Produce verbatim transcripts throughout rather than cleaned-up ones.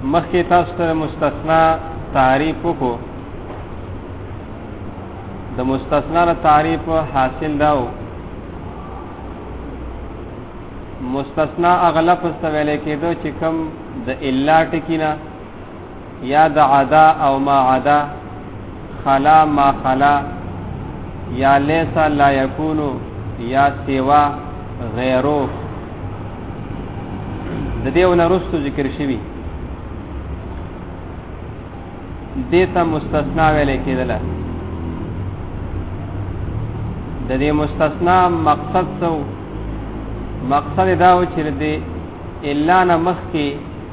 مخکې تاسو ته مستثنا تعریف وکړو. د مستثنا تعریف حاصل داو مستثنا اغلب استویل کېدو چې کوم د الا ټکینا یا د عدا او ما عدا خلا ما خلا یا لیس لا یکونو یا سوا غیرو د دیونه رستو ذکر شوی دیتا مستثنا ویل کېدله. د دې مستثنا مقصد څه مقصد دا و چې د الا نه مخکې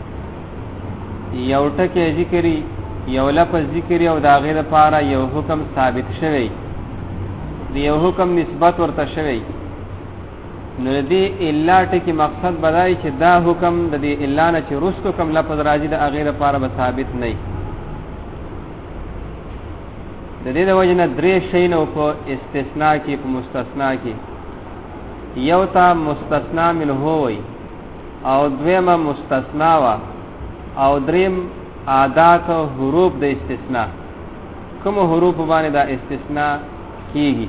یو ټکی ذکري یو لفظ ذکري او د هغې دپاره یو حکم ثابت شوی د یو حکم نسبت ورته شوی. نو د دې الا ټکي مقصد به دا چې دا حکم د دې الا نه چې وروستو کوم لفظ راځي د هغې دپاره به ثابت نه وي. د دې د وجې نه درې شیونه په استثنا کې په مستثنا کې یو ته مستثنا منه وي او دویمه مستثنا وه او دریم عادات او حروف د استثنا کوم حروف باندې دا استثنا کیږي.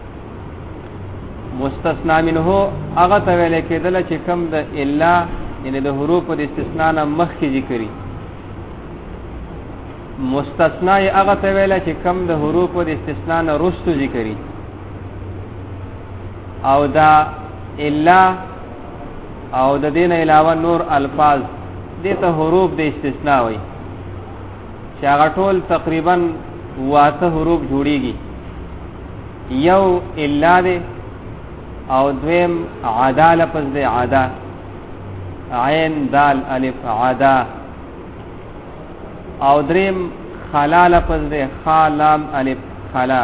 مستثنا منه هغه ته ویل کېدله چې کوم د الا یعنی د حروف د استثنا نه مخکې ذکري. مستثنا یې هغه ته ویل چې کوم د حروف د استثنا نه وروستو ذکري. او دا الا او د دې نه علاوه نور الفاظ دې ته حروف د استثنا وایي چې هغه ټول تقریبا واته حروف جوړیږي. یو الا دی او دویم عدا لفظ دی عدا عین دال الف عدا او دریم خلا لفظ دی خا لام الف خلا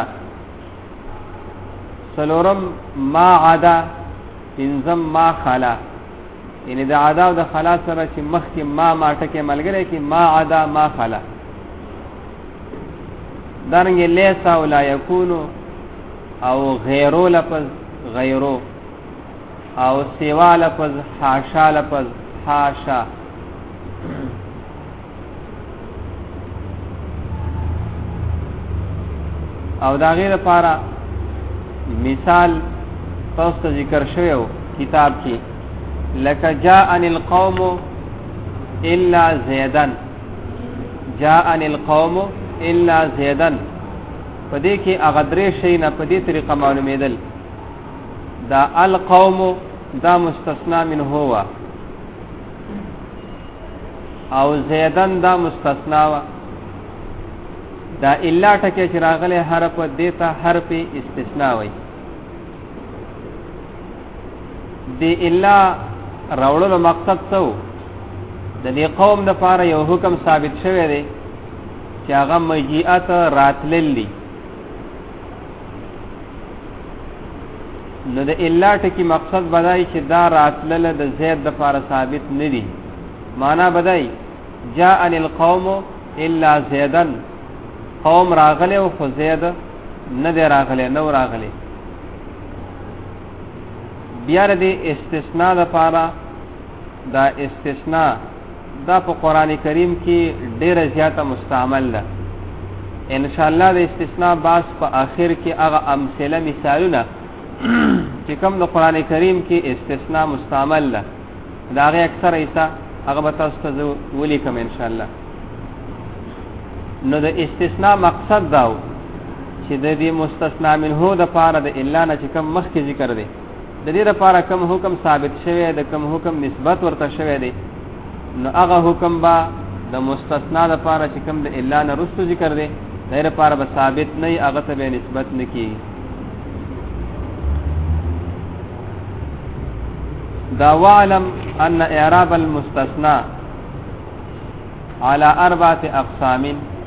سلورم ما عدا انزم ما خلا یعنی د عدا او د خلا سره چې مخکې ما ما ټکي ملګری کې ما عدا ما خلا. دارنګه لیسا او لا یکونو او غیرو لفظ غیرو او سوا لفظ حاشا لفظ حاشا. او دا غیر لپاره مثال تاسو ته ذکر شوی کتاب کې لکه جاءني القوم الا زیدا جاءني القوم الا زیدا. په دې کې هغه درې شی نه په دې طریقه معلومېدل دا القوم دا مستثنا منه هو او زیدن دا مستثنا و. دا الا ټکی چې راغلی حرف دیتا حرف استثناء وي. دی الا راوړلو مقصد څه و د دې قوم دپاره یو حکم ثابت شوی دی چې هغه مجیئت راتلل دي. نو د الا ټکی مقصد بدای چې دا راتلل د زید دپاره ثابت نه دي. معنا بدای جاءني القوم الا زیدن قوم راغله او خو زید نه دی راغله نو راغله. بیا د استثناء لپاره دا استثناء دا په قران کریم کې ډیره زیاته مستعمل ده. ان شاء الله د استثناء باس په اخر کې هغه امثله مثالونه چې کوم د قران کریم کې استثناء مستعمل ده دا هغه اکثر ایسا هغه به تاسو ته ولیکم ان شاء الله. نو د استثناء مقصد داو چې د دې مستثنا منه د پاره د الا نه چې کوم مخکې ذکر دی د دې لپاره کوم حکم ثابت شوی د کوم حکم نسبت ورته شوی دی نو هغه حکم با د مستثنا د پاره چې کوم د الا نه رسو ذکر دی د دې لپاره به ثابت نه هغه ته به نسبت نه کیږي. دا وعلم ان اعراب المستثنى على اربعه اقسام.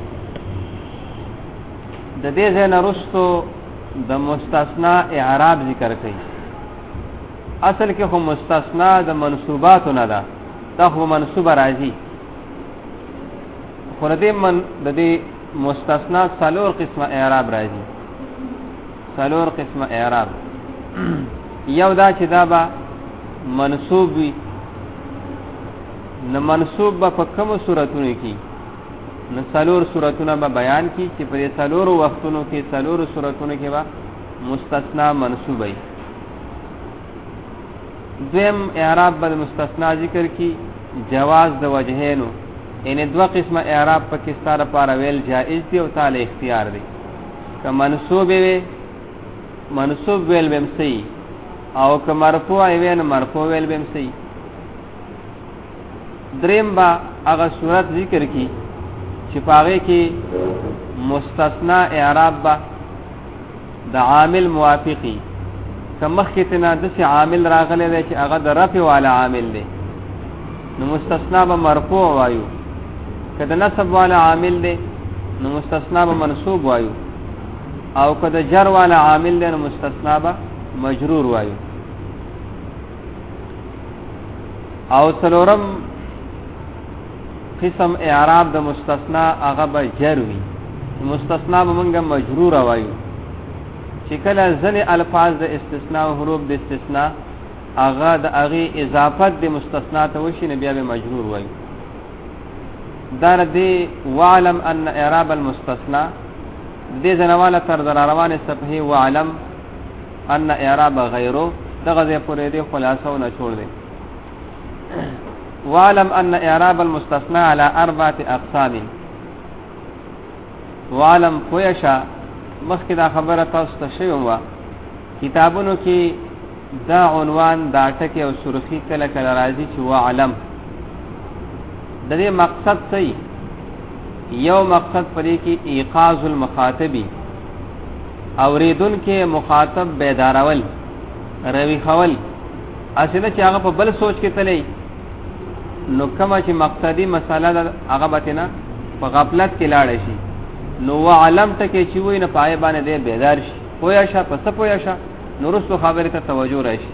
د دې ځنه رستو د مستثنا اعراب ذکر کړي. اصل کې خو مستثنا د منصوبات نه ده دا خو منصوب راځي خو د دې من د دې مستثنا څلور قسمه اعراب راځي. څلور قسمه اعراب یو دا چې دا به منصوب وي نو منصوب به په کوم صورتونو کې نو څلور صورتونه به بیان کی چې په دې څلور وختونو کې څلور صورتونو کې به مستثنا منصوب وي. دویم اعراب به مستثنا ذکر کی جواز د وجهینو، ان دو قسمه اعراب پکې ستاره لپاره ویل جائز دی او تعالی اختیار دی. که منصوب وي منصوب ویل بهم صحیح، او که مرفوع وي نو مرفوع ویل بهم صحیح. دریم با هغه صورت ذکر کی چې پاغه کې مستثنا اعراب با د عامل موافقی، کمخ کې تنا د سی عامل راغلی دی چې هغه د رفع والا عامل دی نو مستثنا به مرفوع وایو، که د نصب والا عامل دی نو مستثنا به منصوب وایو، او که د جر والا عامل دی نو مستثنا به مجرور وایو. او څلورم قسم اعراب د مستثنا هغه به جر وي، مستثنا به مونږه مجرور وایو چې کله ځنې الفاظ د استثناء او حروف د استثناء هغه د هغې اضافت د مستثنا ته وشي نو بیا به مجرور وایو. دا دې وعلم ان اعراب المستثنا دې ځنواله تر در روانه صفحه وعلم ان اعراب غیره دغه ځای پورې دې خلاصونه چھوڑ دې. وعلم ان اعراب المستثنى على اربعه اقسام. وعلم پویشا مخکې دا خبره تاسو ته شوی و کتابونو کې دا عنوان دا ټکی او سرخی کله کله راځي چې وعلم د دې مقصد څه یو مقصد پرې کې ایقاظ المخاطبی اوریدون کې مخاطب بیدارول روي خول اسنه چې هغه په بل سوچ کې تللی نو کما چې مقصدی مساله هغه بتنه په غفلت کې لاړ شي نو وعلم ټکی چې وای نه پای باندې دې بیدار شي پویا شه پس پویا شه نورستو خبره ته توجه راشي.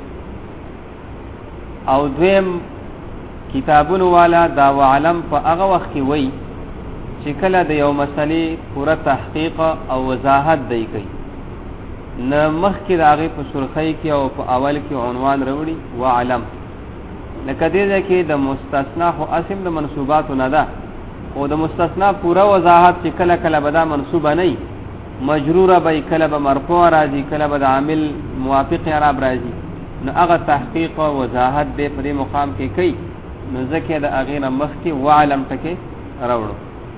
او دویم کتابونو والا دا وعلم په هغه وخت کې وای چې کله د یو مسلې پوره تحقیق او وضاحت دی کوي نه مخکې د هغې په سرخی کې او په اول کې عنوان راوړي وعلم. لکه دې ځای کې د مستثنا خو اسم د منصوباتو نه ده او د مستثنا پوره وضاحت چې کله کله به دا منصوبه نه وي مجروره به کله به مرفوع راځي کله به د عامل موافق اعراب راځي نو هغه تحقیق او وضاحت به په دې مقام کې کوي نو ځکه د هغې نه مخکې وعلم ټکې راوړو.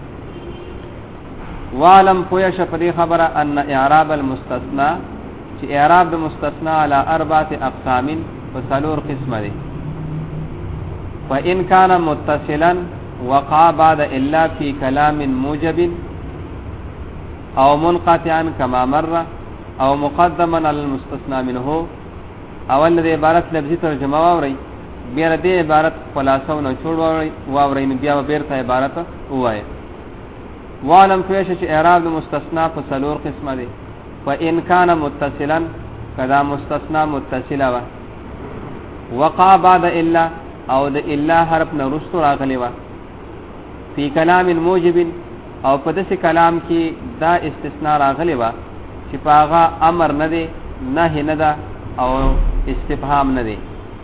وعلم پویا شه په دې خبره ان اعراب المستثنا چې اعراب د مستثنا علی اربعه اقسام په څلور قسمه دي. فإن كان متصلا وقع بعد إلا في كلام موجب أو منقطعا كما مر أو مقدما على المستثنى منه اول دې عبارت لفظي ترجمه واوري بیا دې عبارت خلاصو نه چھوڑ واوري واوري نو بیا بیرته عبارت وایي. وعلم پیش چې اعراب مستثنا په څلور قسمه دي. فإن كان متصلا کدا مستثنا متصلا و وقع بعد إلا او د الا حرف نه رستو راغلی و فی کلام موجب او په داسې کلام کې دا استثناء راغلی و چې پاغه امر نه دی نهی نه ده او استفهام نه دی.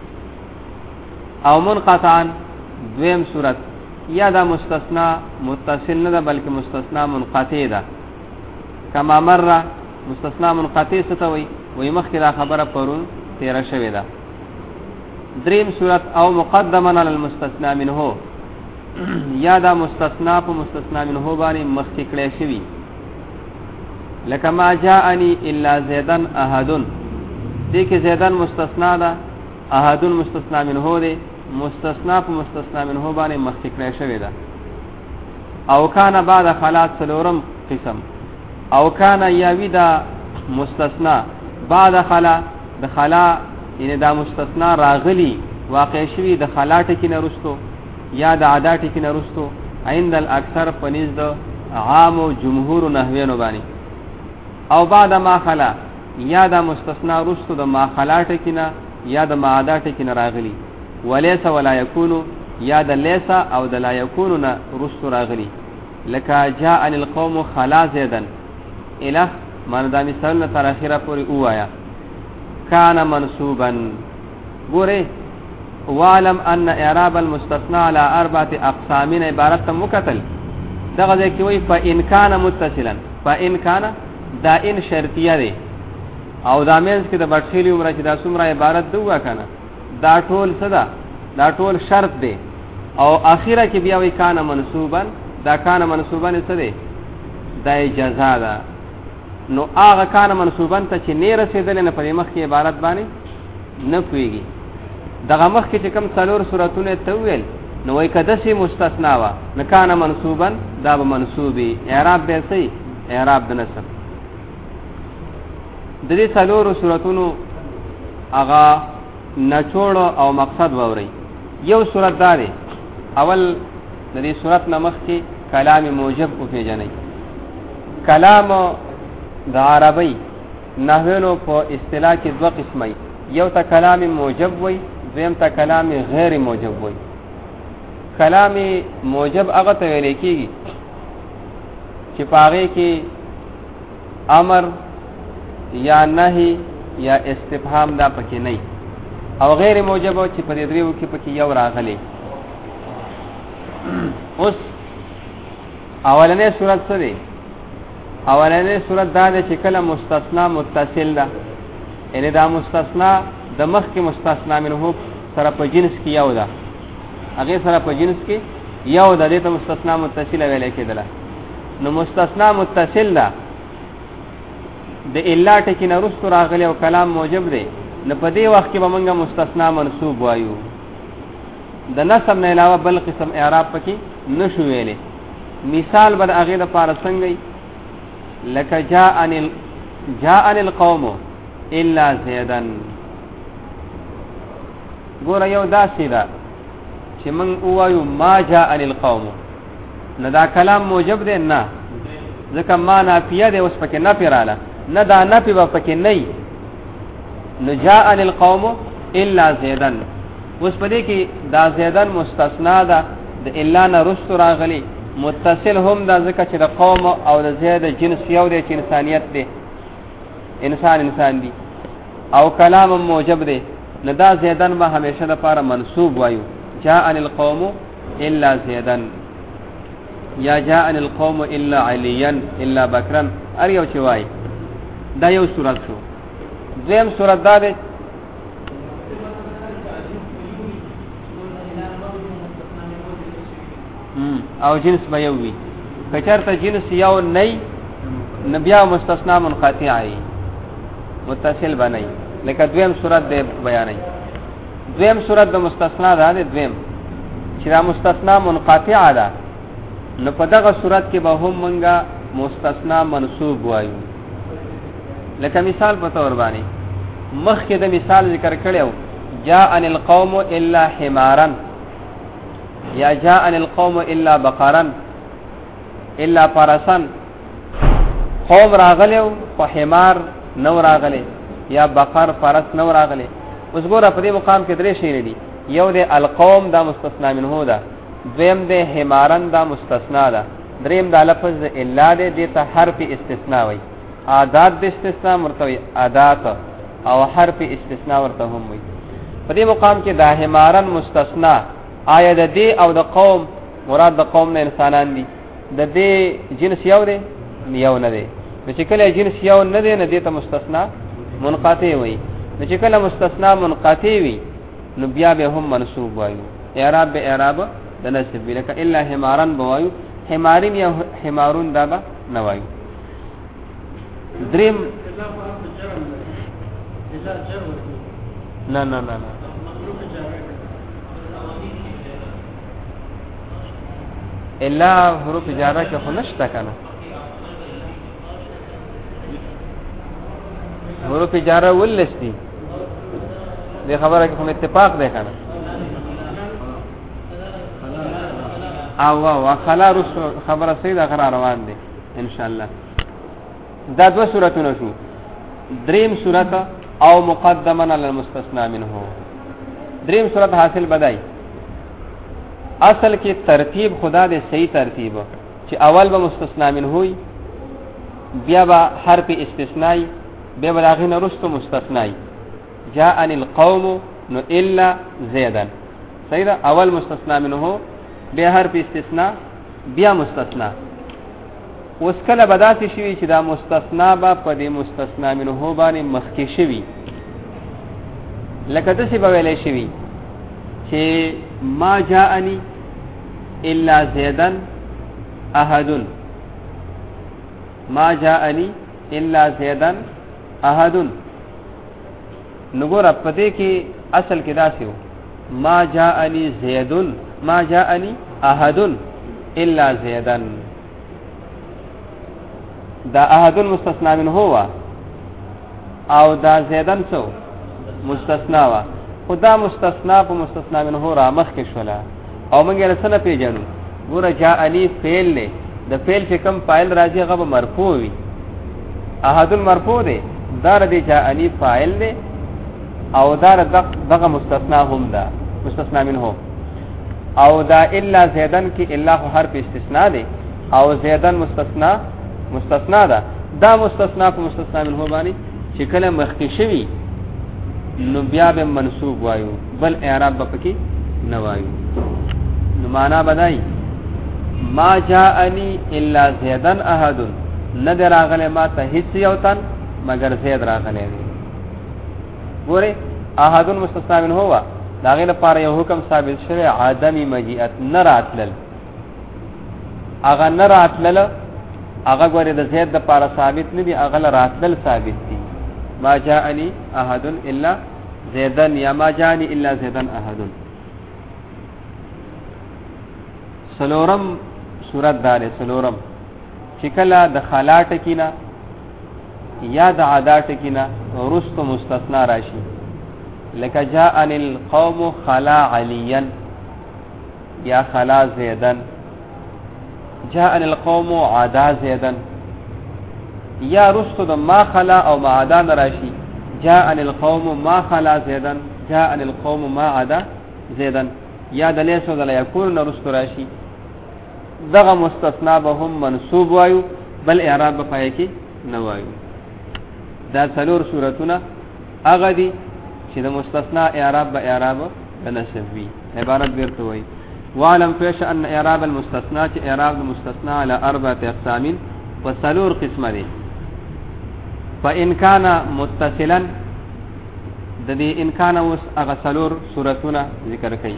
او منقطعا دویم صورت یا دا مستثنا متصل نه ده بلکې مستثنا منقطع ده. کما مر مستثنا منقطع څه ته وایي وایي مخکې دا خبره پرون تیره شوې ده. دریم صورت او مقدما علی المستثنى منه یا دا مستثنا په مستثنا منه باندې مخکې کړی شوی لکه ما جاءنی الا زیدن احدن دې کې زیدن مستثنا ده احدن مستثنا منه دی مستثنا په مستثنا منه باندې مخکې کړی شوی ده. او کان بعد خلاص څلورم قسم او کان یاوی دا مستثنا بعد خلا د خلا ان دا مستثنا راغلی واقع شوی د خلاټ کې نه رستو یا د عادت کې نه رستو عند الاکثر پنځ د عام او جمهور نحوینو باندې. او بعد ما خلا یا دا مستثنا رستو د ما خلاټ کې نه یا د ما عادت کې نه راغلی وليس ولا يكون یا د ليس او د لا يكون نه رستو راغلی لکه جاء القوم خلا زیدن اله من دا مثال نه تر اخره پورې وایا کان منصوبا ګوره وعلم ان اعراب المستثنى على اربعه اقسام عبارت مقتل دغه کې وی فان كان متصلا فان كان دا ان شرطیه ده او دا مینس کې د بټخیلی عمره چې دا څومره عبارت دوه کنه دا ټول صدا دا ټول شرط ده او اخیره کې بیا وی کان منصوبا دا کان منصوبا څه ده دا جزاء ده نو هغه کان منصوبا ته چې نه رسیدل نه په مخ کې عبارت باندې نه پويږي دغه مخ کې چې کوم څلور صورتونه ته ویل نو وای کده سي مستثنا وا نه کان منصوبا دا به منصوبي اعراب به سي اعراب د نسب د دې څلور صورتونو هغه نچوړ او مقصد ووري یو صورت داري اول د دې صورت نمخ کې کلام موجب او پیژنې کلام د عربی نحوینو په اصطلاح کې دوه قسمه یو ته کلام موجب وای دویم ته کلام غیر موجب وای کلام موجب هغه ته ویل کېږي چې پاره کې امر یا نهي یا استفهام دا پکې نه او غیر موجب چې په دې دریو کې پکې یو راغلي اوس اولنې صورت څه دی اولنې صورت دا ده چې کله مستثنا متصل ده یعنی دا مستثنا د مخ کې مستثنا منه سره په جنس کې یو ده هغه سره په جنس کې یو ده دته مستثنا متصل ویل کېدله نو مستثنا متصل ده د الا ټکی نه رستو راغلی او کلام موجب دی نو په دې وخت کې به موږ مستثنا منصوب وایو د نسب نه علاوه بل قسم اعراب پکې نشو ویلې مثال بر هغه د پاره څنګه لك جاءني جاءني القوم الا زيدا ګور یو داسې ده چې من وایو ما جاءني القوم نه دا کلام موجب دی نه ځکه ما نافیه دی اوس پکې نه پیراله نه دا نفي به پکې نه نو جاءني القوم الا زيدا اوس پدې کې دا زيدن مستثنا ده د الا نه رست راغلي متصل هم دا ځکه چې د قوم او د زید جنس یو دی چې انسانيت دی انسان انسان دی او کلام موجب دی نه دا زیدن به همیشه د پاره منصوب وایو جاءن القوم الا زیدن یا جاءن القوم الا عليا الا بکرا ار یو چې وای دا یو صورت شو زم صورت دا ده او جنس به یو وي کچرته جنس یو نه نبیا مستثنا منقطع ای متصل بنای لکه دویم صورت دی بیانای دویم صورت د مستثنا ده دویم چې دا مستثنا منقطع ده نو په دغه صورت کې به هم مونږه مستثنا منصوب وایو لکه مثال په تور باندې مخکې د مثال ذکر کړو جاءن القوم الا حمارا یا جاءن القوم الا بقرا الا فرسا قوم راغلو خو حمار نو راغلی یا بقر فرس نو راغلی اوس ګوره په دې مقام کې درې شی دي یو د القوم دا مستثنا منه ده دویم د حمارن دا مستثنا ده دریم دا لفظ الا ده د ته حرف استثناء وي عادات د استثناء مرتوي عادات او حرف استثناء ورته هم وي په دې مقام کې دا حمارن مستثنا آیا د دې او د قوم مراد د قوم نه انسانان دي د دې جنس یو دی یو نه دی نو چې کله جنس یو نه دی نه دې ته مستثنا منقطع وي نو چې کله مستثنا منقطع وي نو بیا به هم منصوب وایو اعراب به اعراب د نسب لك الا حمارن بوایو حمارین یا حمارون دا به نه وایو دریم نه نه نه نه الا حروف جاره کې خو نشته کنه حروف جاره ولستی دې خبره کې کوم اتفاق ده کنه او وا خلا خبره سیده قرار روان دي ان شاء الله دا دو سورتونه شو دریم سورت او مقدما علی المستثنى منه دریم سورت حاصل بدای اصل کې ترتیب خدا دې صحیح ترتیب چې اول به مستثنا منه وي بیا به حرف استثناء بیا به داغه نه رستو مستثناء جاءن القوم نو الا زیدن صحیح ده. اول مستثنا منه بیا حرف استثناء بیا مستثنا. اوس کله بداسي شوی چې دا مستثنا به په دې مستثنا منه باندې مخکې شوی، لکه داسې به ویلې شوی چې ما جاءني الا زیدن احد، ما جاءني الا زیدن احد. نګور په دې کې اصل کې داسې و ما جاءني زیدن، ما جاءني احد الا زیدن. دا احد مستثنا من هو او دا زیدن سو مستثنا وا. خدا مستثنا په مستثنا من هو را مخ کې شولا او موږ یې سره پیژنو. ګوره جاءني فعل له د فعل چې کوم فاعل راځي هغه به مرفوع وي. احد مرفوع دی، دا د جاءني فاعل دی او دا دغه مستثنا هم ده مستثنا من هو. او دا الا زیدن کې الا حرف استثناء دی او زیدن مستثنا مستثنا ده. دا مستثنا په مستثنا من هو باندې چې کله مخکې شوی نو بیا به منصوب وایو، بل اعراب به پکې نه وایو. نو معنا بدای ما جاءني الا زیدن احد، ندر راغله ما ته هیڅ یو تن مگر زید راغله دی. ګوره احد مستثنا من هو داغه لپاره یو حکم ثابت شوی عدم مجیئت نراتل. اغه نراتل اغه ګوره د زید د لپاره ثابت نه دی، اغه راتل ثابت دی. ما جاءني احد الا زیدن یا ما جاءني الا زیدن احد. سلورم صورت دار سلورم چې کله د خلاټ کینا یا د عادات کینا رست مستثنا راشي، لکه جاءن القوم خلا عليا یا خلا زیدن، جاءن القوم عدا زیدن. یا رست د ما خلا او ما عدا راشي، جاءن القوم ما خلا زیدن، جاءن القوم ما عدا زیدن. یا د لیسو د لا یکون رست راشي، دغه مستثنا به هم منصوب وایو، بل اعراب به پای کې نه وایو. دا څلور صورتونه هغه دي چې د مستثنا اعراب به اعراب د نسب وي. عبارت ورته وایي وعلم فیش ان اعراب المستثنا چې اعراب د مستثنا على اربعه اقسام و څلور قسمه دي. فان كان متصلا د دې ان كان اوس هغه څلور صورتونه ذکر کړي.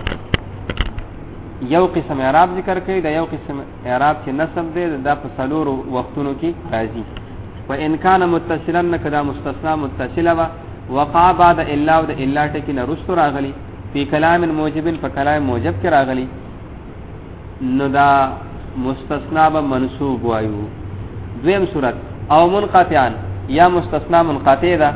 یو قسم اعراب ذکر کړي، دا یو قسم اعراب چې نسب دی دا په څلور وختونو کې راځي. وان كان متصلا کدا مستثنا متصله وا وقع بعد الا و د الا ټکی نه رست راغلی په کلام موجب په کلام موجب کې راغلی نو دا مستثنا به منصوب وایو. دویم صورت او منقطعا یا مستثنا منقطع ده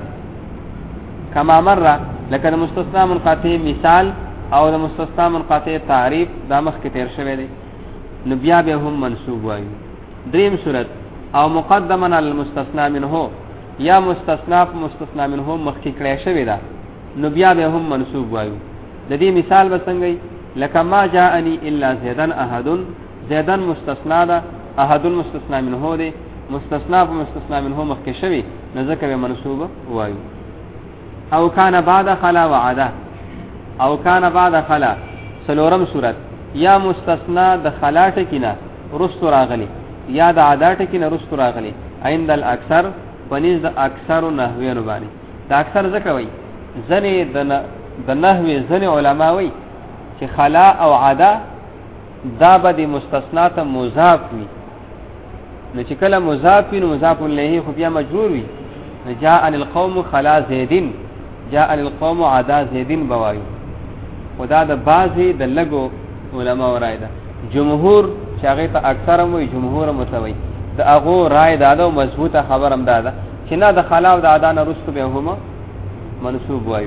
کما مره، لکه د مستثنا منقطع مثال او د مستثنا منقطع تعریف دا مخ کې تیر شوی دی نو بیا به هم منصوب وایو. دریم صورت او مقدما علی المستثنا منه یا مستثنا مستثنا منه مخ کې کړی شوی دا نو بیا به هم منصوب وایو. د دې مثال به څنګه لکه ما جاءني الا زیدن احد، زیدن مستثنا ده، احد مستثنا منه ده، مستثنا په مستثنا منه مخ کې شوی نو ځکه به منصوب وایو. او کان بعد خلا وعده او کان بعد خلا سلورم صورت یا مستثنا د خلاټ کینا رست راغلی یا د عادت کینا رست راغلی عند الاکثر پنځ د اکثر نحویانو باندې. د اکثر ځکه وای ځنه د نحوی ځنه علما وای چې خلا او عاده دا به د مستثنا ته مضاف وي، نو چې کله مضاف وي نو مضاف الیه خو بیا مجرور وي. جاء ان القوم خلا زیدین، جاء ان القوم عدا زیدین بوایو. خدا د بعضی د لګو علما ورای ده، جمهور چې هغه ته اکثر وي جمهور متوي د هغه رائے دادو مضبوطه خبرم داده چې نه د خلا او د عدا نه رستو به هم منصوب وایو.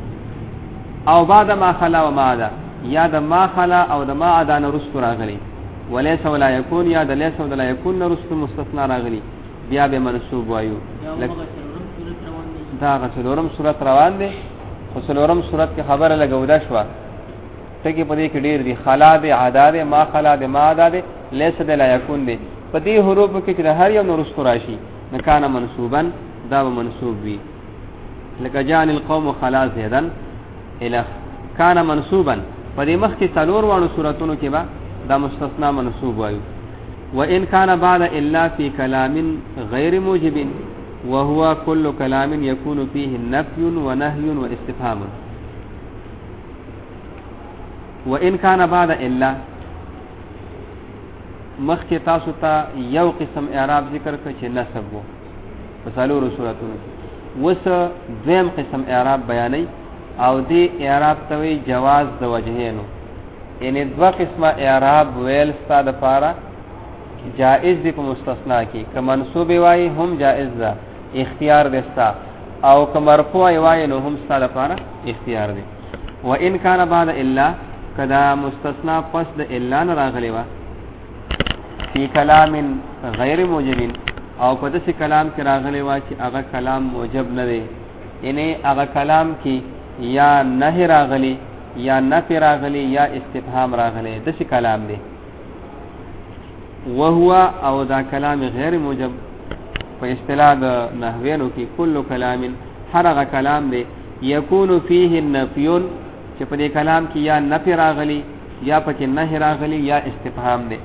او بعد ما خلا و ما عدا یا د ما خلا او د ما عدا نه رستو راغلی وليس ولا يكون یا د ليس ولا يكون نه رستو مستثنا راغلی بیا به منصوب وایو. دا غسلورم صورت روان دي، خو سلورم صورت کې خبره لګودا شو ته کې پدې کې ډیر دي خلا دي عدا دي ما خلا دي ما عدا دي ليس د لا يكون دي. پدې حروف کې چې هر یو نور رستو راشي نکانه منصوبا دا به منصوب وي. لکه جان القوم خلا زیدن الف کان منصوبا په دې مخ کې څلور وانو صورتونو کې با دا مستثنا منصوب وایو. وان كان بعد الا في كلام غير موجب وهو كل كلام يكون فيه نفي ونهي واستفهام. وان كان بعد الا مخکې تاسو ته یو قسم اعراب ذکر کړ چې نسب وو په څلورو صورتونو کې. وس دویم قسم اعراب بیانې او دې اعراب ته وی جواز د وجهینو، یعنی دوا قسمه اعراب ویل ستاده لپاره جائز دی په مستثنا کې، که منصوب وای هم جائز ده اختیار دستا، او که مرفوع وای نو هم ستاده لپاره اختیار دی. وان کان بعد الا کدا مستثنا پس د الا نه راغلی و فی کلام غیر موجب او په داسې کلام کې راغلی و چې هغه کلام موجب نه دی، یعنی هغه کلام کې یا نه راغلی یا نفی راغلی یا استفهام راغلی، داسې کلام دی. وهو او دا کلام غیر موجب په اصطلاح د نحوینو کې کل کلام هر هغه کلام دی یکون فيه النفی چې په دې کلام کې یا نفی راغلی یا پکې نه راغلی یا استفهام دی.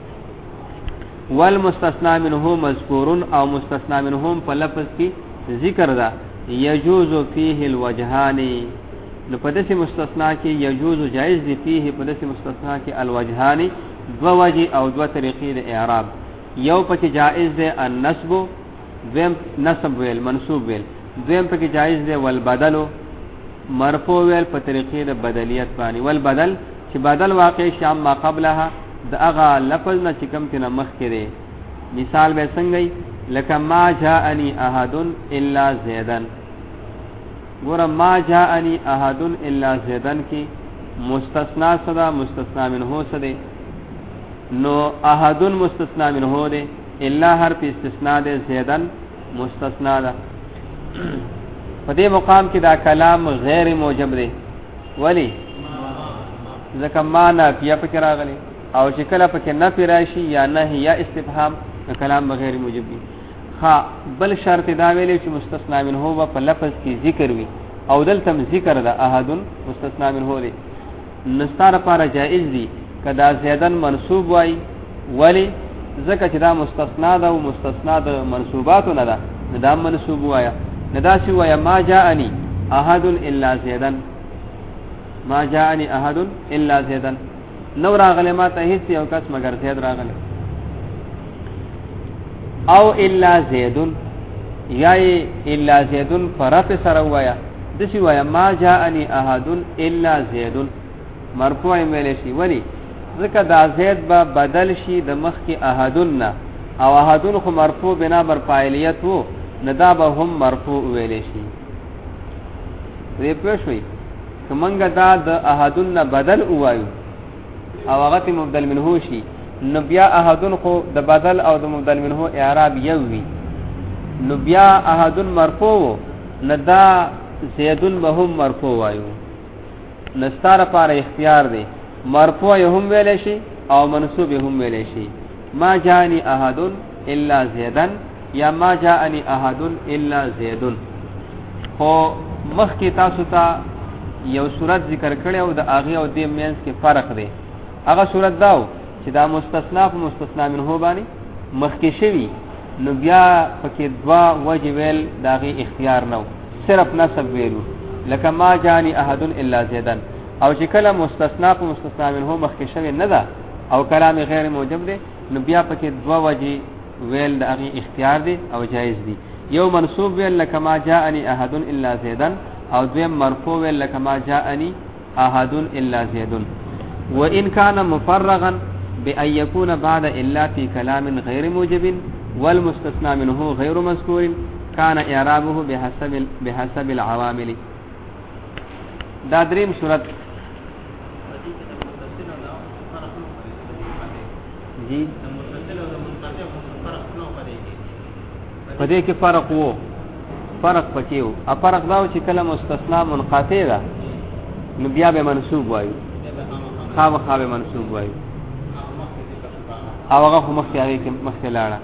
والمستثنى منه مذکور او مستثنى منهم په لفظ کې ذکر ده یجوز فيه الوجهان، نو په دې مستثنا کې یجوز جائز دی فيه په دې مستثنا کې الوجهان دو وجه او دو طریقې د اعراب، یو پکې جائز دی النسب دویم نسب ویل منصوب ویل، دویم پکې جائز دی والبدل مرفوع ویل په طریقې د بدلیت باندې، والبدل چې بدل واقع شام ما قبلها د هغه لفظ نه چې کوم تنه مخ کې دی. مثال به څنګه لکه ما جاءني احد الا زیدن، ګور ما جاءني احد الا زیدن کې مستثنا صدا مستثنا منه صدا، نو احد مستثنا منه ده الا حرف استثناء ده زیدن مستثنا ده. په دې مقام کې دا کلام غیر موجب دی، ولی ځکه ما نافیه پکې راغلی او چې کله پکې نفی راشي یا نهی یا استفهام کلام بغیر موجب دی. ها بل شرط دا ویلې چې مستثنا منه هو په لفظ کې ذکر وي او دلته ذکر ده احد مستثنا منه دی، نستاره لپاره جائز دی کدا زیدن منصوب وای، ولی ځکه چې دا مستثنا ده او مستثنا د منصوباتو نه ده، دا منصوب وایا ندا سی وایا ما جاءني احد الا زیدن، ما جاءني احد الا زیدن، نو راغله ما ته هیڅ یو کس مگر زید راغله. او الا زیدن یا الا زیدن فرف سره وایا دسی وایا ما جاءني احد الا زیدن مرفوع ویل شي، ولی ځکه دا زید به بدل شي د مخ کې احدن او احدن خو مرفوع بنا بر فاعلیت وو ندا به هم مرفوع ویل شي. دې پښوی کومنګ دا د احدن بدل وایو او هغه مبدل منه شي، نو بیا احدن خو د بدل او د مبدل منه اعراب یو وی، نو بیا احدن مرفوع ندا زیدن به هم مرفوع وایو. نستار پر اختیار دی مرفوع هم ویل شي او منصوب هم ویل شي. ما جاءني احد الا زیدن یا ما جاءني احد الا زیدن. خو مخکې تاسو ته یو صورت ذکر کړی او د هغه او د مینس کې فرق دی. هغه صورت داو چې دا مستثنا په مستثنا منه باندې مخکې شوی، نو بیا پکې دوا وجه ویل داغه اختیار نو، صرف نسب ویلو لکه ما جاءني احد الا زیدن. او چې کله مستثنا په مستثنا منه مخکې شوی نه ده او کلام غیر موجب دی، نو بیا پکې دوا وجه ویل داغه اختیار دی او جایز دی. یو منصوب ویل لکه ما جاءني احد الا زیدن، او دویم مرفوع ویل لکه ما جاءني احد الا زیدن. وان كان مفرغا بأن يكون بعد إلا في كلام غير موجب والمستثنى منه غير مذكور كان إعرابه بحسب بحسب العوامل. دا دریم صورت جی پدې کې فرق وو، فرق پکې وو. ا فرق داو چې کله مستثنا منقطع ده نو بیا به منصوب وایو، خامہ خامہ منصوب وایو، او هغه مخکې هغه کې مخکې لاړه.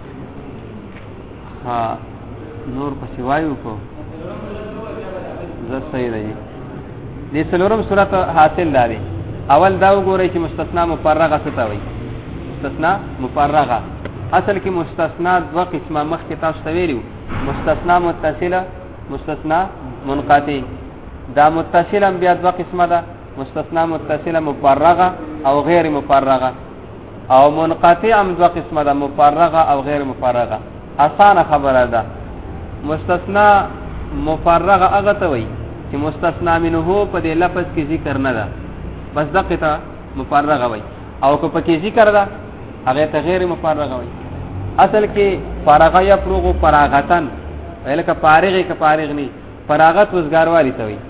ها نور پسې وایو کو زه صحیح دی. دې څلورم صورت حاصل لري. اول دا وګورئ چې مستثنا مفرغه څه ته وایي. مستثنا مفرغه اصل کې مستثنا دوه قسمه مخکې تاسو ته ویلو، مستثنا متصله، مستثنا منقطع. دا متصله بیا دوه قسمه ده، مستثنا متصله مفرغه او غیر مفرغه، او منقطع هم دوه قسمه ده، مفرغه او غیر مفرغه. اسانه خبره ده. مستثنا مفرغه هغه ته وایي چې مستثنا منه په دې لفظ کې ذکر نه ده، بس دغه ته مفرغه وایي. او که په کې ذکر ده هغه ته غیر مفرغه وایي. اصل کې فارغه یا فروغ فراغتن ولکه فارغه ک فارغ نه، فراغت وزګاروالی ته وایي،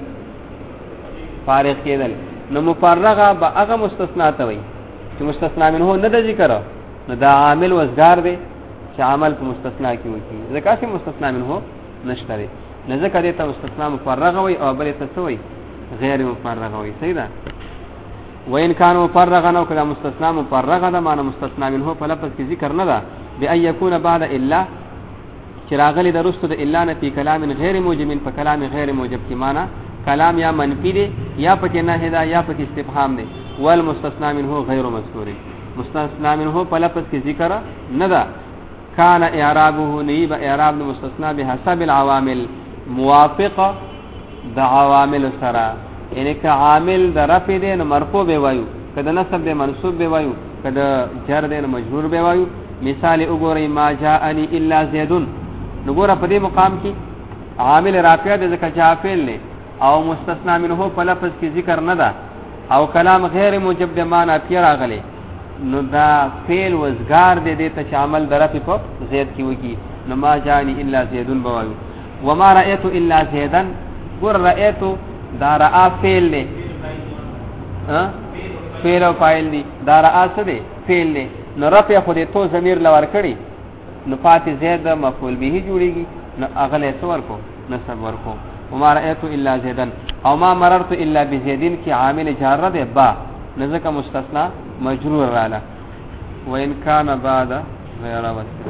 فارغ کېدل. نو مفرغه به هغه مستثنا ته وایي چې مستثنا منه نه د ذکر، نو دا عامل وزګار دی چې عمل په مستثنا کې وکړي، ځکه چې مستثنا منه نشته دی، نه ځکه دې ته مستثنا مفرغه وایي او بل ته څه وایي غیر مفرغه وایي. صحیح ده. وان كان مفرغا او کله مستثنا مفرغه ده، معنی مستثنا منه په لفظ کې ذکر نه ده، بأن يكون بعد الا چراغلی درستو د الا نه په کلام غیر موجب، په کلام غیر موجب کې معنی کلام یا منفی دی یا پکې نه هدا یا پکې استفهام دی. والمستثنا منه غیر مذکور، مستثنا منه په لفظ کې ذکر نه ده. کان اعرابه نیب اعراب المستثنا بحسب العوامل، موافق د عوامل سره، یعنی که عامل د رفع دی نو مرفوع به وایو، کله نصب به منصوب به وایو، کله جر دی نو مجرور به وایو. مثال وګورئ ما جاءني الا زید، نو ګوره په دې مقام کې عامل رافع دی ځکه چې فعل نه او مستثنا منه په لفظ کې ذکر نه ده، او کلام غیر موجب د معنا پیر راغلی، نو دا فعل وزګار دی د ته عمل د رفع په زید کې وکی، نو ما جاءني الا زید به وایو. وما رايت الا زیدا، ګور رايت دا را فعل دی، ها فعل او فاعل دی، دا را څه دی فعل دی، نو رفع خو دې تو ضمیر لور کړي، نو فاتح زید مفعول به جوړيږي، نو اغله څور کو نسب ورکو. وما رايت الا زیدا او ما مررت الا بزیدین کی عامل جار ده با، نزدک مستثنا مجرور رااله. وان کان بعد غیر واسطه